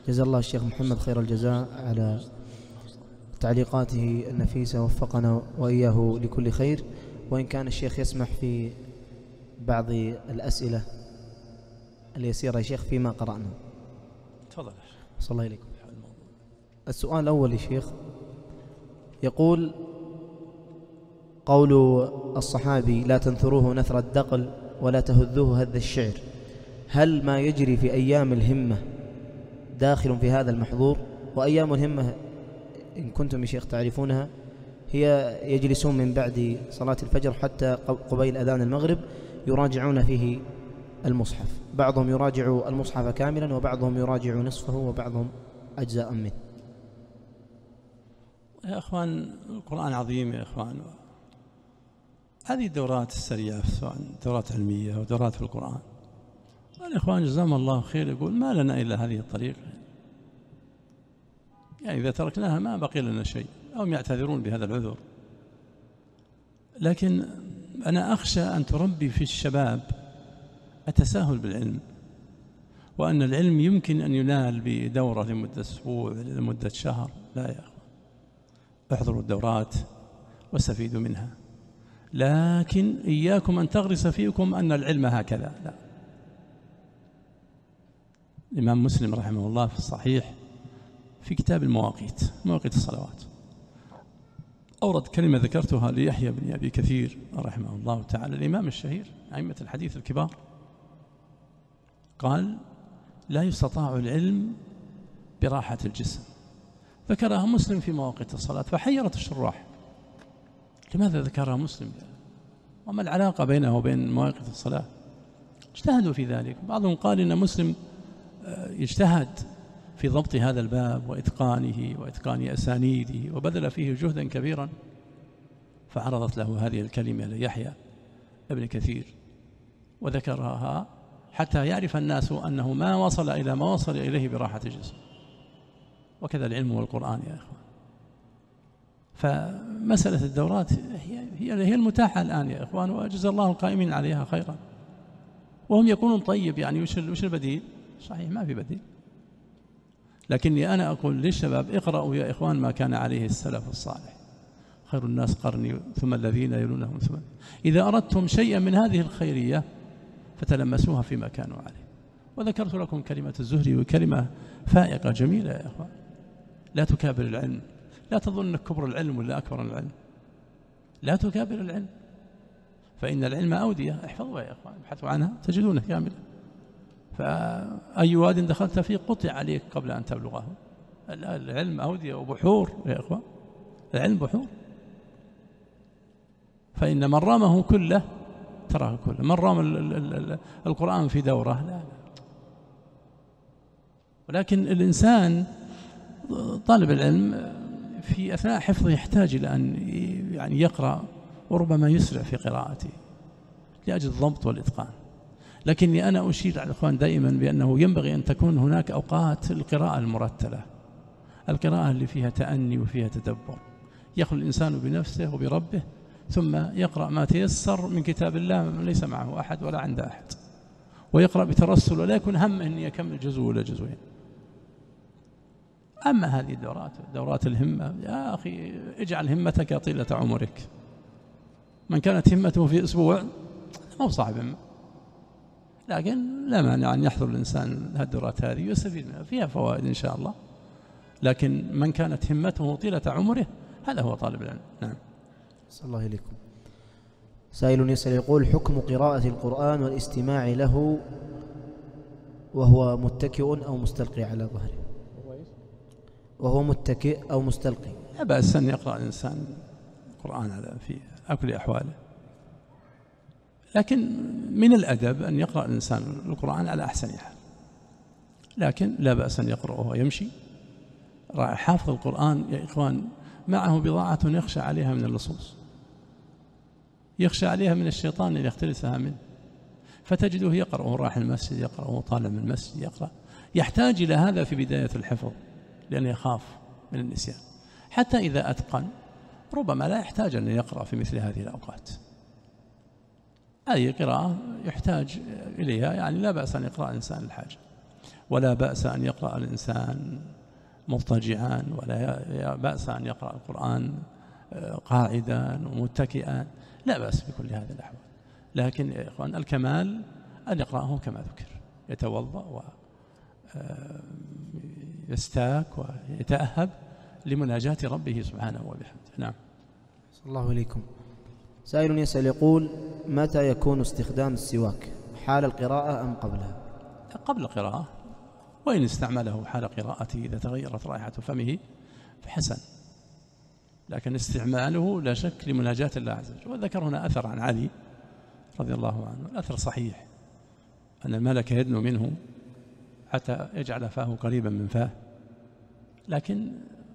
جزا الله الشيخ محمد خير الجزاء على تعليقاته النفيسة، وفقنا وإياه لكل خير. وإن كان الشيخ يسمح في بعض الأسئلة اليسيرة يا شيخ فيما قرأنا. تفضل. صلى الله عليكم. السؤال الأول يا شيخ يقول: قول الصحابي لا تنثروه نثر الدقل ولا تهذوه هذ الشعر، هل ما يجري في أيام الهمة داخل في هذا المحظور؟ وأيام الهمة إن كنتم يا شيخ تعرفونها هي يجلسون من بعد صلاة الفجر حتى قبيل أذان المغرب يراجعون فيه المصحف، بعضهم يراجع المصحف كاملا وبعضهم يراجع نصفه وبعضهم أجزاء منه. يا أخوان القرآن عظيم يا أخوان. هذه الدورات السريعة سواء دورات علمية ودورات في القرآن، الإخوان جزاهم الله خير يقول ما لنا إلا هذه الطريقة، يعني إذا تركناها ما بقي لنا شيء، أو يعتذرون بهذا العذر. لكن أنا أخشى أن تربي في الشباب التساهل بالعلم، وأن العلم يمكن أن ينال بدورة لمدة أسبوع لمدة شهر. لا يا أخوان، احضروا الدورات واستفيدوا منها، لكن إياكم أن تغرس فيكم أن العلم هكذا. لا. الإمام مسلم رحمه الله في الصحيح في كتاب المواقيت، مواقيت الصلوات، أورد كلمة ذكرتها ليحيى بن أبي كثير رحمه الله تعالى، الإمام الشهير أئمة الحديث الكبار، قال: لا يستطاع العلم براحة الجسم. ذكرها مسلم في مواقيت الصلاة فحيرت الشراح، لماذا ذكرها مسلم؟ وما العلاقة بينه وبين مواقيت الصلاة؟ اجتهدوا في ذلك. بعضهم قال إن مسلم يجتهد في ضبط هذا الباب وإتقانه وإتقان أسانيده وبذل فيه جهدا كبيرا، فعرضت له هذه الكلمة ليحيى ابن كثير وذكرها حتى يعرف الناس أنه ما وصل إلى ما وصل إليه براحة الجسم. وكذا العلم والقرآن يا إخوان. فمسألة الدورات هي المتاحة الآن يا إخوان، وجزا الله القائمين عليها خيرا، وهم يكونون طيب. يعني وش البديل؟ صحيح ما في بديل، لكني أنا أقول للشباب: اقرأوا يا إخوان ما كان عليه السلف الصالح، خير الناس قرني ثم الذين يلونهم ثم. إذا أردتم شيئا من هذه الخيرية فتلمسوها فيما كانوا عليه. وذكرت لكم كلمة الزهري، وكلمة فائقة جميلة يا إخوان: لا تكابر العلم، لا تظن أنك كبر العلم ولا أكبر العلم، لا تكابر العلم، فإن العلم أودية، احفظوها يا إخوان، ابحثوا عنها تجدونها كاملة. فأي واد دخلت فيه قطع عليك قبل أن تبلغه. العلم أودية وبحور يا إخوان، العلم بحور، فإن من رامه كله تراه كله. من رام القرآن في دورة لا. ولكن الإنسان طالب العلم في أثناء حفظه يحتاج إلى أن يعني يقرأ، وربما يسرع في قراءته لأجل الضبط والإتقان. لكني أنا أشير على الإخوان دائما بأنه ينبغي أن تكون هناك أوقات القراءة المرتلة، القراءة اللي فيها تأني وفيها تدبر، يخلو الإنسان بنفسه وبربه، ثم يقرأ ما تيسر من كتاب الله ليس معه أحد ولا عند أحد، ويقرأ بترسل ولا يكون همه أن يكمل جزء ولا جزئين. أما هذه الدورات، دورات الهمة، يا أخي اجعل همتك طيلة عمرك. من كانت همته في أسبوع ما هو صاحب همة، لكن لا مانع أن يحضر الإنسان هالدورات هذه ويستفيد منها، فيها فوائد إن شاء الله. لكن من كانت همته طيلة عمره هذا هو طالب العلم. نعم. صلى الله عليكم. سائل يسأل يقول: حكم قراءة القرآن والاستماع له وهو متكئ أو مستلقي على ظهره؟ وهو متكئ أو مستلقي لا بأس أن يقرأ الإنسان القرآن في أكل أحواله، لكن من الأدب أن يقرأ الإنسان القرآن على أحسن حال، لكن لا بأس أن يقرأ وهو يمشي. حافظ القرآن يا إخوان معه بضاعة يخشى عليها من اللصوص، يخشى عليها من الشيطان أن يختلسها منه، فتجده يقرأ وهو رايح المسجد، يقرأ وهو طالع من المسجد، يقرأ. يحتاج إلى هذا في بداية الحفظ لأنه يخاف من النسيان. حتى إذا أتقن ربما لا يحتاج أن يقرأ في مثل هذه الأوقات. هذه قراءة يحتاج إليها، يعني لا بأس أن يقرأ الإنسان الحاجة. ولا بأس أن يقرأ الإنسان مضطجعا، ولا بأس أن يقرأ القرآن قاعدا ومتكئا، لا بأس بكل هذه الأحوال. لكن يا إخوان الكمال أن يقرأه كما ذكر، يتوضأ ويستاك ويتأهب لمناجاة ربه سبحانه وبحمده. نعم. صلى الله عليكم. سائل يسأل يقول: متى يكون استخدام السواك، حال القراءة أم قبلها؟ قبل القراءة، وإن استعمله حال قراءته إذا تغيرت رائحة فمه فحسن، لكن استعماله لا شك لمناجاة الله عز وجل. وذكر هنا أثر عن علي رضي الله عنه، الأثر صحيح، أن الملك يدنو منه حتى يجعل فاه قريبا من فاه، لكن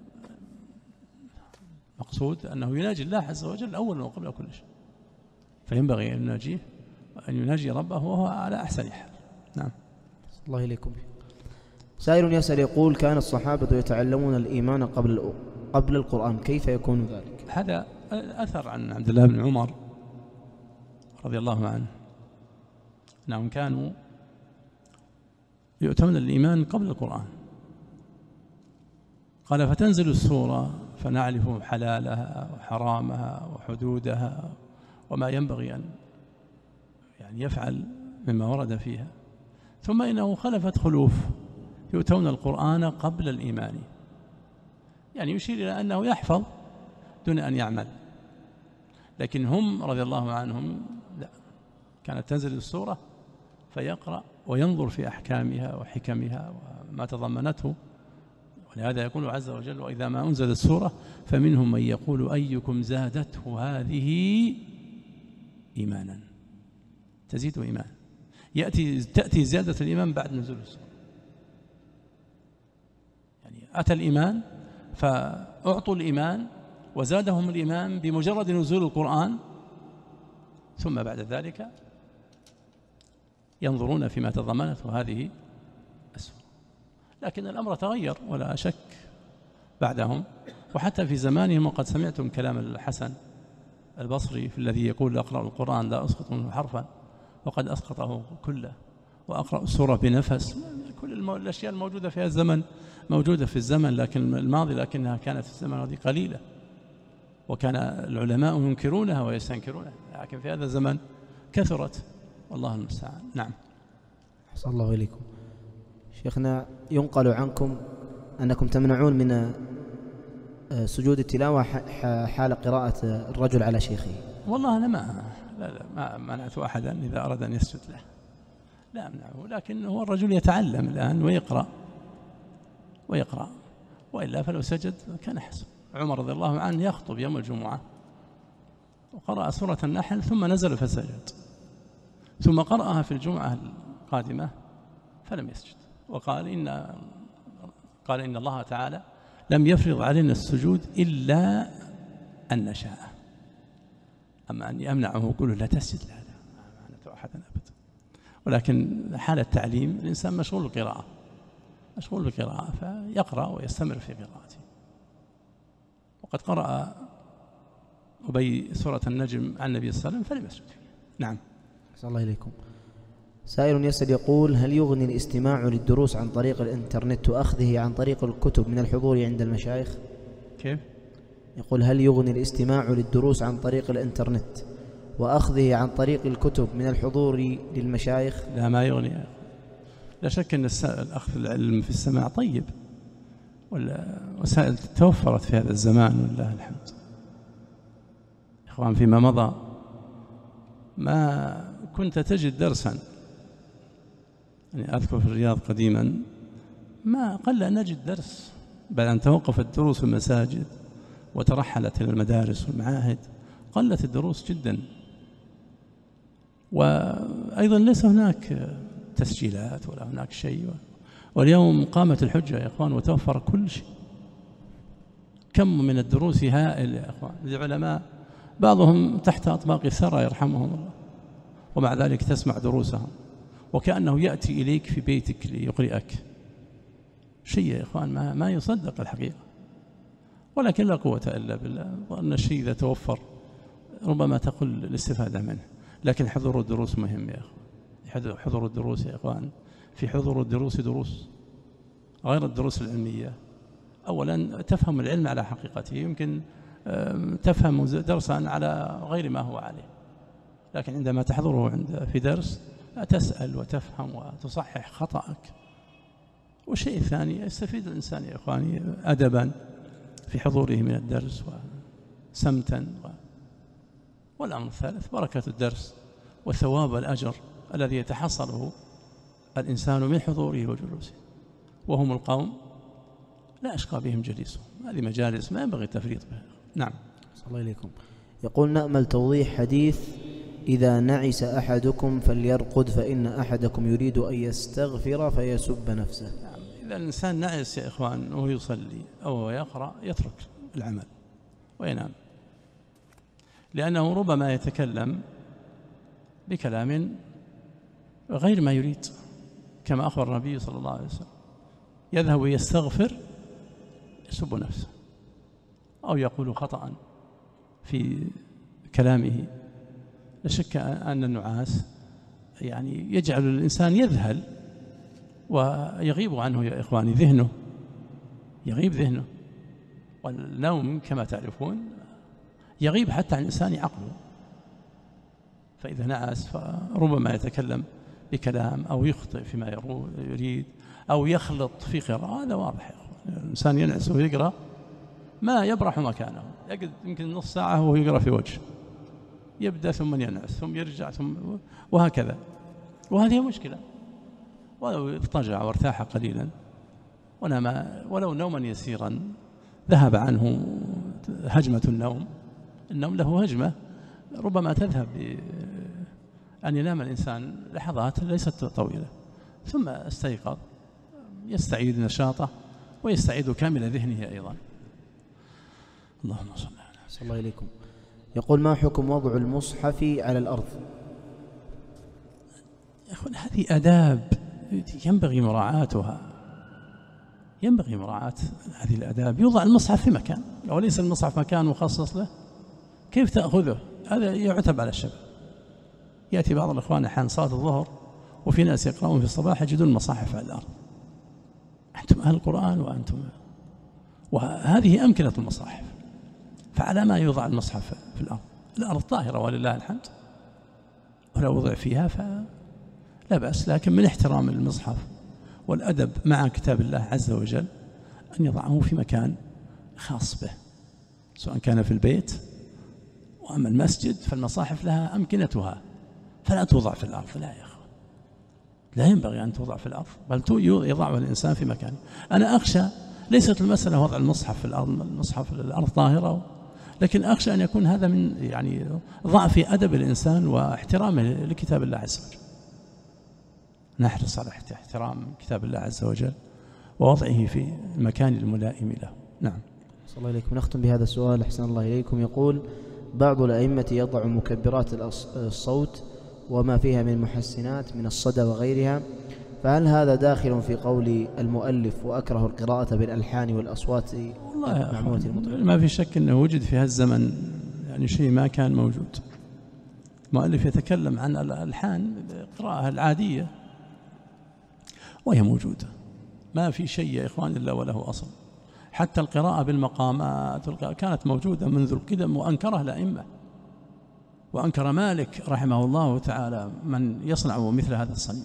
مقصود أنه يناجي الله عز وجل أولا وقبل كل شيء، فينبغي أن يناجي ربه وهو على أحسن حال. نعم. الله إليكم. سائل يسأل يقول: كان الصحابة يتعلمون الإيمان قبل القرآن، كيف يكون ذلك؟ هذا أثر عن عبد الله بن عمر رضي الله عنه أنهم كانوا يؤتون الإيمان قبل القرآن. قال: فتنزل السورة فنعرف حلالها وحرامها وحدودها وما ينبغي أن يفعل مما ورد فيها، ثم إنه خلفت خلوف يؤتون القرآن قبل الإيمان، يعني يشير إلى أنه يحفظ دون أن يعمل. لكن هم رضي الله عنهم لا، كانت تنزل السورة فيقرأ وينظر في أحكامها وحكمها وما تضمنته، ولهذا يقول عز وجل: وإذا ما أنزل السورة فمنهم من يقول أيكم زادته هذه إيمانا، تزيد إيمان، تأتي زيادة الإيمان بعد نزول السورة. يعني أتى الإيمان فأعطوا الإيمان وزادهم الإيمان بمجرد نزول القرآن، ثم بعد ذلك ينظرون فيما تضمنته هذه السورة. لكن الأمر تغير ولا شك بعدهم، وحتى في زمانهم، وقد سمعتم كلام الحسن البصري في الذي يقول: أقرأ القرآن لا أسقط منه حرفا، وقد أسقطه كله، وأقرأ السورة بنفس. كل الأشياء الموجودة في الزمن موجودة في الزمن لكن الماضي، لكنها كانت في الزمن الماضي قليلة، وكان العلماء ينكرونها ويستنكرونها، لكن في هذا الزمن كثرت، والله المستعان. نعم. أحسن الله إليكم. شيخنا، ينقل عنكم أنكم تمنعون من سجود التلاوة حال قراءة الرجل على شيخه. والله أنا ما منعت أحدا إذا أراد أن يسجد له، لا أمنعه، لكن هو الرجل يتعلم الآن ويقرأ، وإلا فلو سجد كان حسن. عمر رضي الله عنه يخطب يوم الجمعة وقرأ سورة النحل ثم نزل فسجد، ثم قرأها في الجمعة القادمة فلم يسجد، وقال إن الله تعالى لم يفرض علينا السجود إلا أن نشاء. أما أن يمنعه ويقول لا تسجد، لا ما معناته أحدا أبدا. ولكن حال التعليم الإنسان مشغول بالقراءة فيقرأ ويستمر في قراءته. وقد قرأ أبي سورة النجم عن النبي صلى الله عليه وسلم فلم يسجد فيها. نعم. صلى الله عليكم. سائل يسأل يقول: هل يغني الاستماع للدروس عن طريق الإنترنت وأخذه عن طريق الكتب من الحضور عند المشايخ؟ كيف؟ يقول: هل يغني الاستماع للدروس عن طريق الإنترنت وأخذه عن طريق الكتب من الحضور للمشايخ؟ لا، ما يغني. لا شك أن الأخذ العلم في السماع طيب، والوسائل توفرت في هذا الزمان ولله الحمد. إخوان، فيما مضى ما كنت تجد درسا، يعني أذكر في الرياض قديما ما قل أن نجد درس بعد أن توقفت الدروس في المساجد وترحلت إلى المدارس والمعاهد، قلت الدروس جدا. وأيضا ليس هناك تسجيلات ولا هناك شيء، واليوم قامت الحجة يا إخوان وتوفر كل شيء. كم من الدروس هائل يا إخوان، العلماء بعضهم تحت أطباق الثرى يرحمهم الله، ومع ذلك تسمع دروسهم وكأنه يأتي إليك في بيتك ليقرئك. شيء يا إخوان ما يصدق الحقيقة، ولكن لا قوة إلا بالله. وأن الشيء إذا توفر ربما تقل الاستفادة منه، لكن حضور الدروس مهم يا إخوان. حضور الدروس يا إخوان في حضور الدروس دروس غير الدروس العلمية. أولا تفهم العلم على حقيقته، يمكن تفهم درسا على غير ما هو عليه، لكن عندما تحضره في درس تسأل وتفهم وتصحح خطأك. والشيء الثاني يستفيد الإنسان يا إخواني أدبا في حضوره من الدرس وسمتا. والأمر الثالث بركة الدرس وثواب الأجر الذي يتحصله الإنسان من حضوره وجلوسه، وهم القوم لا أشقى بهم جليسهم. هذه مجالس ما ينبغي التفريط بها. نعم. صلى الله إليكم. يقول نأمل توضيح حديث إذا نعس أحدكم فليرقد فإن أحدكم يريد أن يستغفر فيسب نفسه. نعم. إذا الإنسان نعس يا إخوان وهو يصلي أو يقرأ يترك العمل وينام، لأنه ربما يتكلم بكلام غير ما يريد، كما أخبر النبي صلى الله عليه وسلم يذهب يستغفر يسب نفسه أو يقول خطأ في كلامه. لا شك أن النعاس يعني يجعل الإنسان يذهل ويغيب عنه يا إخواني ذهنه، يغيب ذهنه. والنوم كما تعرفون يغيب حتى عن الإنسان عقله، فإذا نعس فربما يتكلم بكلام أو يخطئ فيما يريد أو يخلط في قراءة. هذا واضح. الإنسان ينعس ويقرأ ما يبرح مكانه، يقعد يمكن نص ساعة وهو يقرأ في وجه، يبدأ ثم ينعس ثم يرجع ثم وهكذا، وهذه مشكلة. ولو اضطجع وارتاح قليلا ونام ولو نوما يسيرا ذهب عنه هجمة النوم. النوم له هجمة ربما تذهب أن ينام الإنسان لحظات ليست طويلة ثم استيقظ يستعيد نشاطه ويستعيد كامل ذهنه أيضا. اللهم صل على سيدنا. صلى الله عليكم. يقول ما حكم وضع المصحف على الأرض؟ يا أخوان هذه آداب ينبغي مراعاتها، ينبغي مراعاة هذه الآداب. يوضع المصحف في مكان، لو ليس المصحف مكان مخصص له كيف تأخذه؟ هذا يعتب على الشباب. يأتي بعض الإخوان أحيانا صلاة الظهر وفي ناس يقرؤون في الصباح يجدون المصاحف على الأرض. أنتم أهل القرآن وهذه أمكنة المصاحف، فعلى ما يوضع المصحف في الأرض؟ الأرض طاهرة ولله الحمد، ولو وضع فيها فلا بأس، لكن من احترام المصحف والأدب مع كتاب الله عز وجل أن يضعه في مكان خاص به، سواء كان في البيت. وأما المسجد فالمصاحف لها أمكنتها فلا توضع في الأرض. لا يا أخوان، لا ينبغي أن توضع في الأرض، بل يضعها الإنسان في مكانه. أنا أخشى ليست المسألة وضع المصحف في الأرض، المصحف الأرض طاهرة، لكن أخشى أن يكون هذا من يعني ضعف أدب الإنسان واحترامه لكتاب الله عز وجل. نحرص على احترام كتاب الله عز وجل ووضعه في المكان الملائم له. نعم. صلى الله عليكم. نختم بهذا السؤال أحسن الله إليكم. يقول بعض الأئمة يضع مكبرات الصوت وما فيها من محسنات من الصدى وغيرها، فهل هذا داخل في قول المؤلف وأكره القراءة بالألحان والأصوات المعمولة المطربة؟ ما في شك أنه وجد في هالزمن يعني شيء ما كان موجود. المؤلف يتكلم عن الألحان القراءة العادية وهي موجودة، ما في شيء يا إخوان إلا وله أصل. حتى القراءة بالمقامات كانت موجودة منذ القدم وأنكرها الأئمة، وأنكر مالك رحمه الله تعالى من يصنع مثل هذا الصنيع.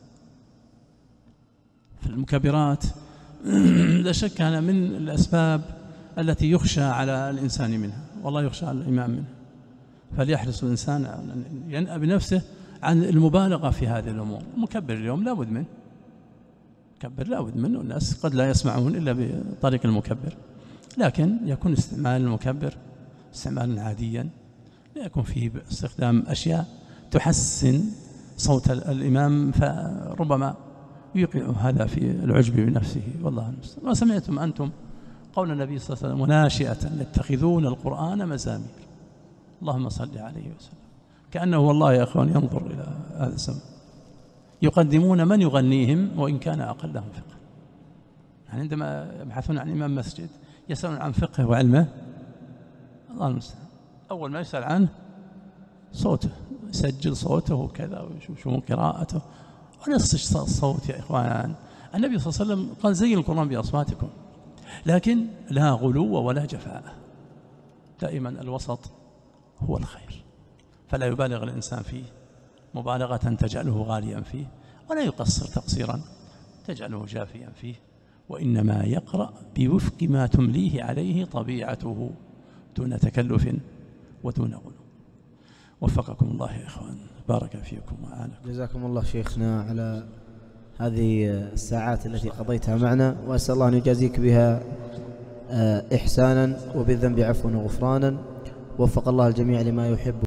في المكبرات لا شك أنا من الأسباب التي يخشى على الإنسان منها، والله يخشى على الإمام منها، فليحرص الإنسان أن ينأى بنفسه عن المبالغة في هذه الأمور. المكبر اليوم لا بد منه، مكبر لا بد منه، الناس قد لا يسمعون إلا بطريق المكبر، لكن يكون استعمال المكبر استعمالا عاديا، لا يكون فيه استخدام أشياء تحسن صوت الإمام، فربما يوقع هذا في العجب بنفسه، والله المستعان. وسمعتم أنتم قول النبي صلى الله عليه وسلم وناشئة يتخذون القرآن مزامير، اللهم صل عليه وسلم. كأنه والله يا أخوان ينظر إلى هذا الزمن، يقدمون من يغنيهم وإن كان أقلهم فقه. يعني عندما يبحثون عن إمام مسجد يسألون عن فقه وعلمه، الله المستعان، أول ما يسأل عنه صوته، يسجل صوته وكذا ويشوفون قراءته، ولا الصوت يا إخوان. النبي صلى الله عليه وسلم قال زين القرآن بأصواتكم، لكن لا غلو ولا جفاء، دائما الوسط هو الخير، فلا يبالغ الإنسان فيه مبالغة تجعله غاليا فيه، ولا يقصر تقصيرا تجعله جافيا فيه، وإنما يقرأ بوفق ما تمليه عليه طبيعته دون تكلف ودون غلو. وفقكم الله يا إخوان، بارك فيكم وأعانكم. جزاكم الله شيخنا على هذه الساعات التي قضيتها معنا، وأسأل الله أن يجازيك بها إحسانا وبالذنب عفوا وغفرانا. وفق الله الجميع لما يحب